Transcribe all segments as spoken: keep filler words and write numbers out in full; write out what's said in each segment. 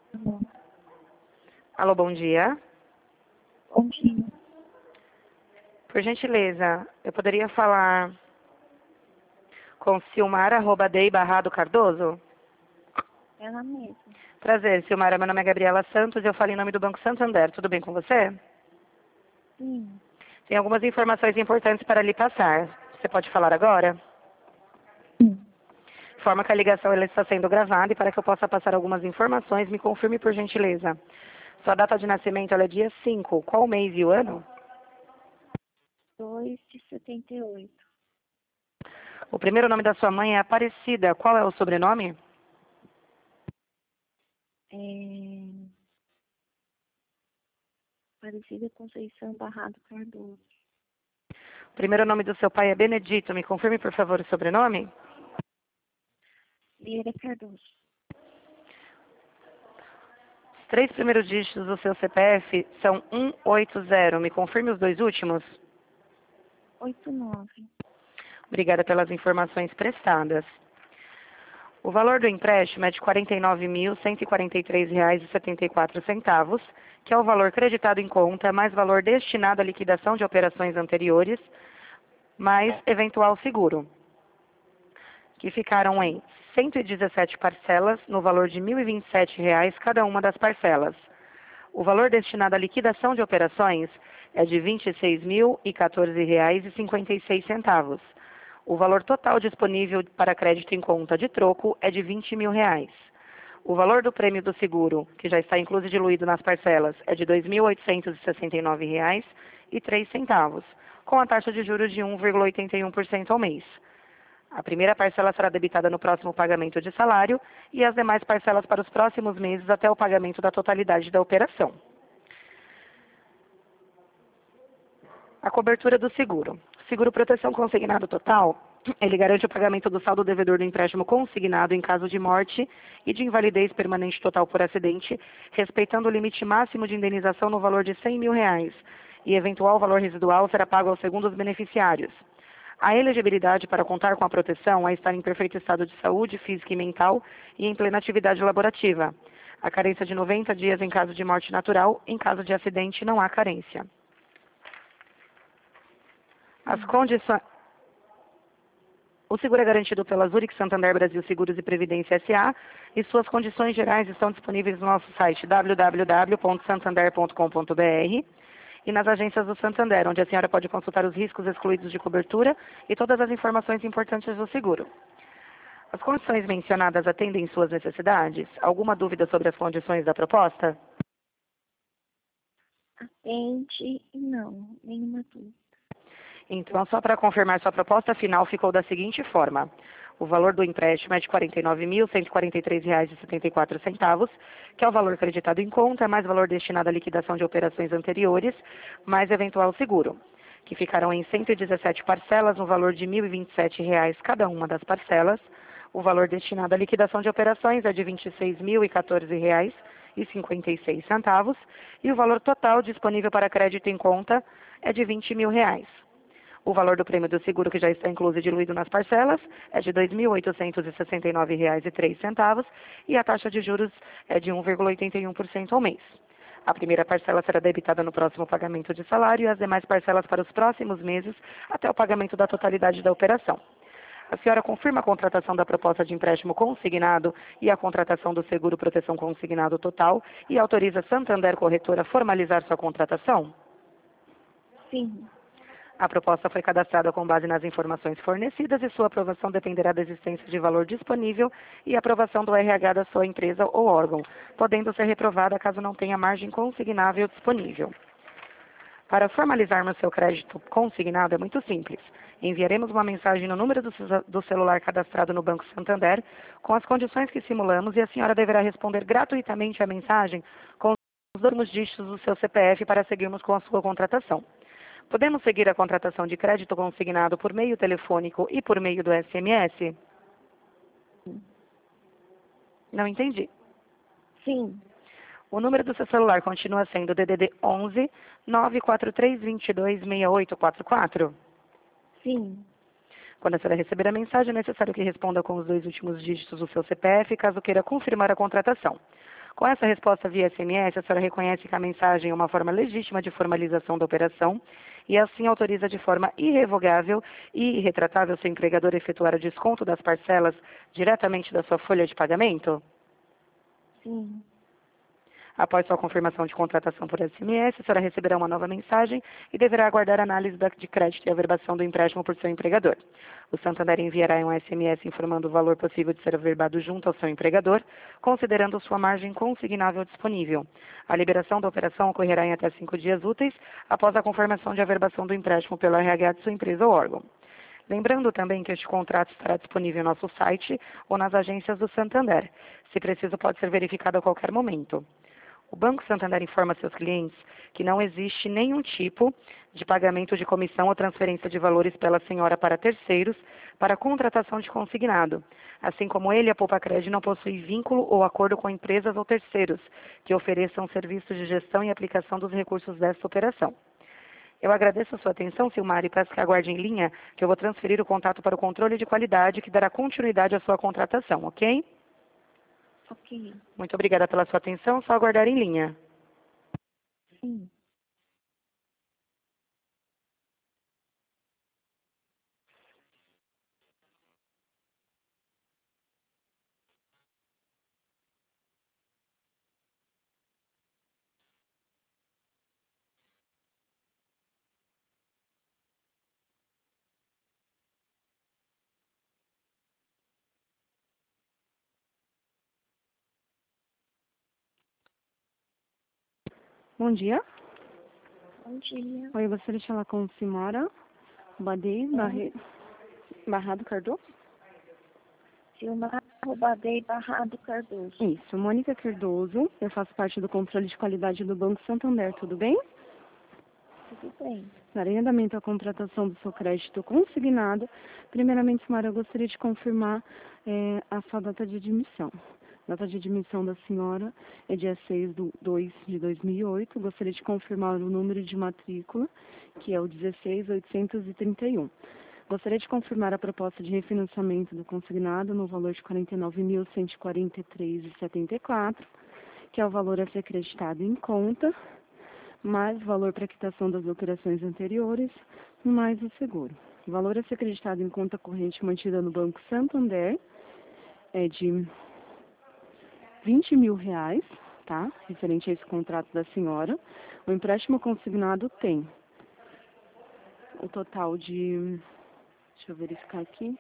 Bom, Alô, bom dia. bom dia. Por gentileza, eu poderia falar com Silmara, arroba Dei Barrado Cardoso? Ela mesma. Prazer, Silmara. Meu nome é Gabriela Santos e eu falo em nome do Banco Santander. Tudo bem com você? Sim, Tem algumas informações importantes para lhe passar. Você pode falar agora? sim. Informa que a ligação ela está sendo gravada e para que eu possa passar algumas informações, me confirme por gentileza. Sua data de nascimento ela é dia cinco. Qual o mês e o ano? Dois de setenta e oito. O primeiro nome da sua mãe é Aparecida. Qual é o sobrenome? É... Aparecida Conceição Barrado Cardoso. O primeiro nome do seu pai é Benedito. Me confirme, por favor, o sobrenome? Vieira Cardoso. Os três primeiros dígitos do seu C P F são cento e oitenta. Me confirme os dois últimos? Oito nove. Obrigada pelas informações prestadas. O valor do empréstimo é de quarenta e nove mil, cento e quarenta e três reais e setenta e quatro centavos, que é o valor creditado em conta, mais valor destinado à liquidação de operações anteriores, mais eventual seguro, que ficaram em cento e dezessete parcelas, no valor de mil e vinte e sete reais cada uma das parcelas. O valor destinado à liquidação de operações é de vinte e seis mil e quatorze reais e cinquenta e seis centavos. O valor total disponível para crédito em conta de troco é de vinte mil reais. O valor do prêmio do seguro, que já está incluso e diluído nas parcelas, é de dois mil oitocentos e sessenta e nove reais e três centavos, com a taxa de juros de um vírgula oitenta e um por cento ao mês. A primeira parcela será debitada no próximo pagamento de salário e as demais parcelas para os próximos meses até o pagamento da totalidade da operação. A cobertura do seguro. Seguro proteção consignado total, ele garante o pagamento do saldo devedor do empréstimo consignado em caso de morte e de invalidez permanente total por acidente, respeitando o limite máximo de indenização no valor de cem mil reais, e eventual valor residual será pago aos segundos beneficiários. A elegibilidade para contar com a proteção é estar em perfeito estado de saúde física e mental e em plena atividade laborativa. A carência de noventa dias em caso de morte natural, em caso de acidente não há carência. As condições... O seguro é garantido pela Zurich Santander Brasil Seguros e Previdência S A e suas condições gerais estão disponíveis no nosso site w w w ponto santander ponto com ponto b r e nas agências do Santander, onde a senhora pode consultar os riscos excluídos de cobertura e todas as informações importantes do seguro. As condições mencionadas atendem suas necessidades? Alguma dúvida sobre as condições da proposta? Atende e não, nenhuma dúvida. Então, só para confirmar, sua proposta final ficou da seguinte forma. O valor do empréstimo é de quarenta e nove mil, cento e quarenta e três reais e setenta e quatro centavos, que é o valor creditado em conta, mais valor destinado à liquidação de operações anteriores, mais eventual seguro, que ficarão em cento e dezessete parcelas, no valor de mil e vinte e sete reais cada uma das parcelas. O valor destinado à liquidação de operações é de vinte e seis mil e quatorze reais e cinquenta e seis centavos, e o valor total disponível para crédito em conta é de vinte mil reais. O valor do prêmio do seguro, que já está incluso e diluído nas parcelas, é de dois mil oitocentos e sessenta e nove reais e três centavos e a taxa de juros é de um vírgula oitenta e um por cento ao mês. A primeira parcela será debitada no próximo pagamento de salário e as demais parcelas para os próximos meses até o pagamento da totalidade da operação. A senhora confirma a contratação da proposta de empréstimo consignado e a contratação do seguro proteção consignado total e autoriza Santander Corretora a formalizar sua contratação? Sim, A proposta foi cadastrada com base nas informações fornecidas e sua aprovação dependerá da existência de valor disponível e aprovação do R H da sua empresa ou órgão, podendo ser reprovada caso não tenha margem consignável disponível. Para formalizarmos seu crédito consignado é muito simples. Enviaremos uma mensagem no número do, do celular cadastrado no Banco Santander com as condições que simulamos e a senhora deverá responder gratuitamente à mensagem com os últimos dígitos do seu C P F para seguirmos com a sua contratação. Podemos seguir a contratação de crédito consignado por meio telefônico e por meio do S M S? Não entendi. sim, O número do seu celular continua sendo D D D onze, nove quatro três, dois dois, seis oito quatro quatro? sim. Quando a senhora receber a mensagem, é necessário que responda com os dois últimos dígitos do seu C P F, caso queira confirmar a contratação. Com essa resposta via S M S, a senhora reconhece que a mensagem é uma forma legítima de formalização da operação e assim autoriza de forma irrevogável e irretratável seu empregador a efetuar o desconto das parcelas diretamente da sua folha de pagamento? Sim. Após sua confirmação de contratação por S M S, a senhora receberá uma nova mensagem e deverá aguardar a análise da- de crédito e averbação do empréstimo por seu empregador. O Santander enviará um S M S informando o valor possível de ser averbado junto ao seu empregador, considerando sua margem consignável disponível. A liberação da operação ocorrerá em até cinco dias úteis após a confirmação de averbação do empréstimo pelo R H de sua empresa ou órgão. Lembrando também que este contrato estará disponível no nosso site ou nas agências do Santander. Se preciso, pode ser verificado a qualquer momento. O Banco Santander informa seus clientes que não existe nenhum tipo de pagamento de comissão ou transferência de valores pela senhora para terceiros para contratação de consignado. Assim como ele, a Poupa Cred não possui vínculo ou acordo com empresas ou terceiros que ofereçam serviços de gestão e aplicação dos recursos desta operação. Eu agradeço a sua atenção, Silmar, e peço que aguarde em linha, que eu vou transferir o contato para o controle de qualidade, que dará continuidade à sua contratação, ok? Ok. Muito obrigada pela sua atenção, só aguardar em linha. Sim. Bom dia. Bom dia. Oi, eu gostaria de falar com a senhora Badei Barre... Barrado Cardoso? Silmar Roubadei Barrado Cardoso. Isso, Mônica Cardoso. Eu faço parte do controle de qualidade do Banco Santander, tudo bem? Tudo bem. Para em andamento a contratação do seu crédito consignado, primeiramente, senhora, eu gostaria de confirmar eh, a sua data de admissão. A data de admissão da senhora é dia seis de dois de dois mil e oito. Gostaria de confirmar o número de matrícula, que é o dezesseis mil oitocentos e trinta e um. Gostaria de confirmar a proposta de refinanciamento do consignado no valor de quarenta e nove mil cento e quarenta e três reais e setenta e quatro centavos, que é o valor a ser acreditado em conta, mais o valor para quitação das operações anteriores, mais o seguro. O valor a ser acreditado em conta corrente mantida no Banco Santander é de vinte mil reais, tá? Referente a esse contrato da senhora. O empréstimo consignado tem o total de, deixa eu verificar aqui,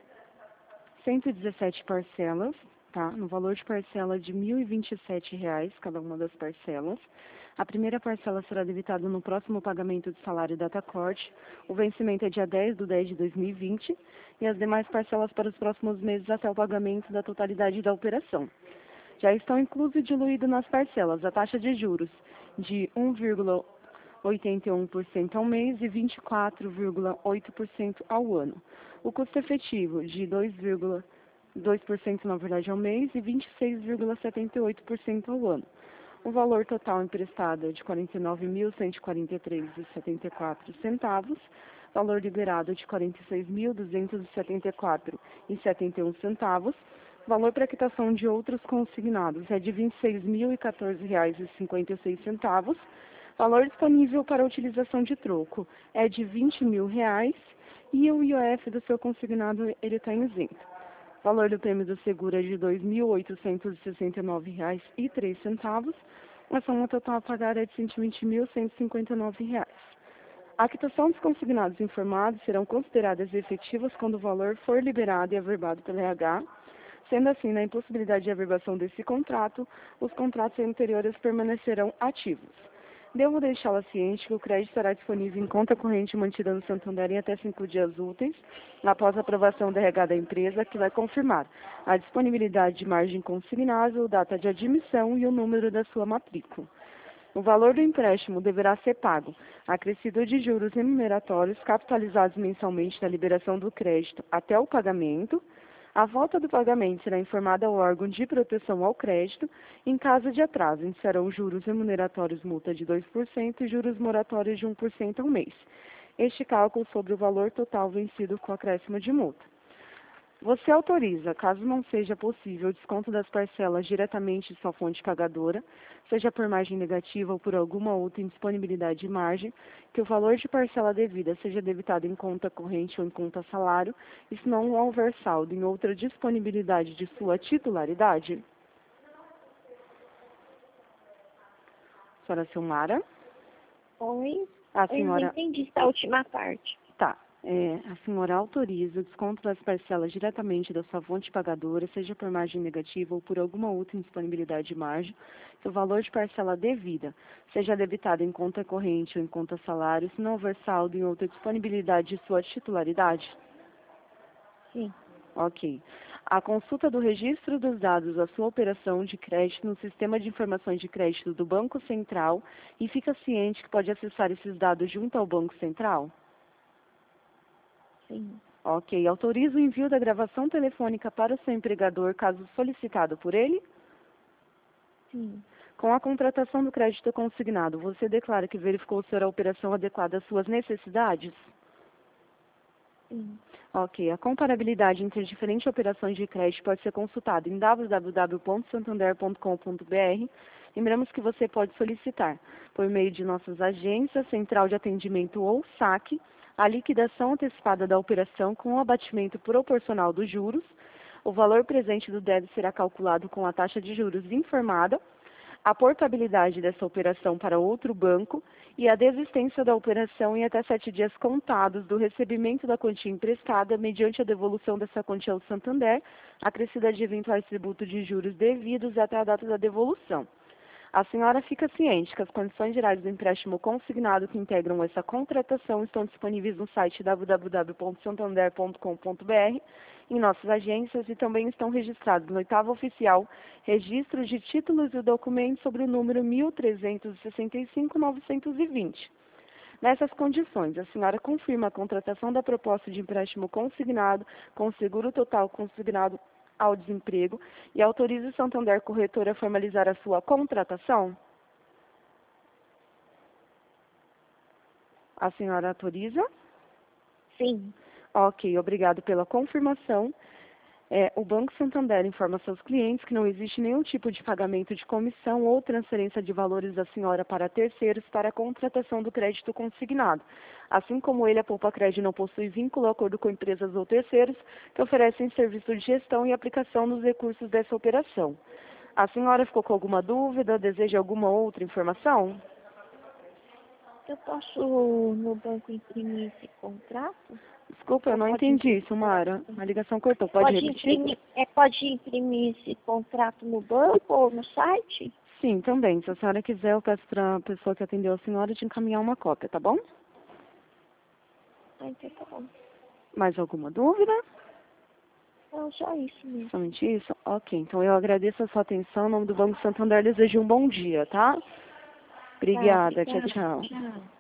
cento e dezessete parcelas, tá? No valor de parcela de mil e vinte e sete reais cada uma das parcelas. A primeira parcela será debitada no próximo pagamento de salário data corte. O vencimento é dia dez de dez de dois mil e vinte e as demais parcelas para os próximos meses até o pagamento da totalidade da operação. Já estão inclusos e diluídos nas parcelas a taxa de juros de um vírgula oitenta e um por cento ao mês e vinte e quatro vírgula oito por cento ao ano. O custo efetivo de dois vírgula dois por cento na verdade ao mês e vinte e seis vírgula setenta e oito por cento ao ano. O valor total emprestado é de quarenta e nove mil cento e quarenta e três reais e setenta e quatro centavos, valor liberado de quarenta e seis mil duzentos e setenta e quatro reais e setenta e um centavos, valor para quitação de outros consignados é de vinte e seis mil e quatorze reais e cinquenta e seis centavos, valor disponível para utilização de troco é de vinte mil reais e o I O F do seu consignado ele está isento. Valor do prêmio do seguro é de dois mil oitocentos e sessenta e nove reais e três centavos. A soma total a pagar é de cento e vinte mil cento e cinquenta e nove reais. A quitação dos consignados informados serão consideradas efetivas quando o valor for liberado e averbado pelo R H. Sendo assim, na impossibilidade de averbação desse contrato, os contratos anteriores permanecerão ativos. Devo deixá-la ciente que o crédito estará disponível em conta corrente mantida no Santander em até cinco dias úteis, após a aprovação do R H da empresa, que vai confirmar a disponibilidade de margem consignável, data de admissão e o número da sua matrícula. O valor do empréstimo deverá ser pago, acrescido de juros remuneratórios capitalizados mensalmente na liberação do crédito até o pagamento. A volta do pagamento será informada ao órgão de proteção ao crédito. Em caso de atraso, iniciarão juros remuneratórios multa de dois por cento e juros moratórios de um por cento ao mês. Este cálculo sobre o valor total vencido com acréscimo de multa. Você autoriza, caso não seja possível, o desconto das parcelas diretamente de sua fonte pagadora, seja por margem negativa ou por alguma outra indisponibilidade de margem, que o valor de parcela devida seja debitado em conta corrente ou em conta salário, e se não houver saldo em outra disponibilidade de sua titularidade? Senhora Silmara? Oi? A Eu não senhora... entendi essa última parte. Tá. É, a senhora autoriza o desconto das parcelas diretamente da sua fonte pagadora, seja por margem negativa ou por alguma outra indisponibilidade de margem, que o valor de parcela devida seja debitado em conta corrente ou em conta salário, se não houver saldo em outra disponibilidade de sua titularidade? Sim. Ok. A consulta do registro dos dados da sua operação de crédito no Sistema de Informações de Crédito do Banco Central e fica ciente que pode acessar esses dados junto ao Banco Central? Sim. Ok. Autoriza o envio da gravação telefônica para o seu empregador, caso solicitado por ele? Sim. Com a contratação do crédito consignado, você declara que verificou se a operação adequada às suas necessidades? Sim. Ok. A comparabilidade entre diferentes operações de crédito pode ser consultada em w w w ponto santander ponto com ponto b r. Lembramos que você pode solicitar, por meio de nossas agências, central de atendimento ou saque, a liquidação antecipada da operação com o abatimento proporcional dos juros. O valor presente do débito será calculado com a taxa de juros informada, a portabilidade dessa operação para outro banco e a desistência da operação em até sete dias contados do recebimento da quantia emprestada mediante a devolução dessa quantia ao Santander, acrescida de eventuais tributos de juros devidos até a data da devolução. A senhora fica ciente que as condições gerais do empréstimo consignado que integram essa contratação estão disponíveis no site w w w ponto santander ponto com ponto b r, em nossas agências, e também estão registrados no oitavo oficial Registro de Títulos e Documentos sobre o número mil trezentos e sessenta e cinco, novecentos e vinte. Nessas condições, a senhora confirma a contratação da proposta de empréstimo consignado com seguro total consignado ao desemprego e autoriza o Santander Corretora a formalizar a sua contratação? A senhora autoriza? Sim. Ok, obrigado pela confirmação. É, o Banco Santander informa seus clientes que não existe nenhum tipo de pagamento de comissão ou transferência de valores da senhora para terceiros para a contratação do crédito consignado. Assim como ele, a Poupa Crédito não possui vínculo ou acordo com empresas ou terceiros que oferecem serviço de gestão e aplicação dos recursos dessa operação. A senhora ficou com alguma dúvida? Deseja alguma outra informação? Eu posso no banco imprimir esse contrato? Desculpa, eu Ou não pode entendi, imprimir? Silmara. A ligação cortou. Pode, Pode repetir? imprimir, é, pode imprimir esse contrato no banco ou no site? Sim, também. Se a senhora quiser, eu peço para a pessoa que atendeu a senhora te encaminhar uma cópia, tá bom? Ah, então tá bom. Mais alguma dúvida? Não, só isso mesmo. Somente isso? Ok, então eu agradeço a sua atenção. Em nome do Banco Santander, desejo um bom dia, tá? Tá, Obrigada, tchau, obrigada. tchau. Tchau.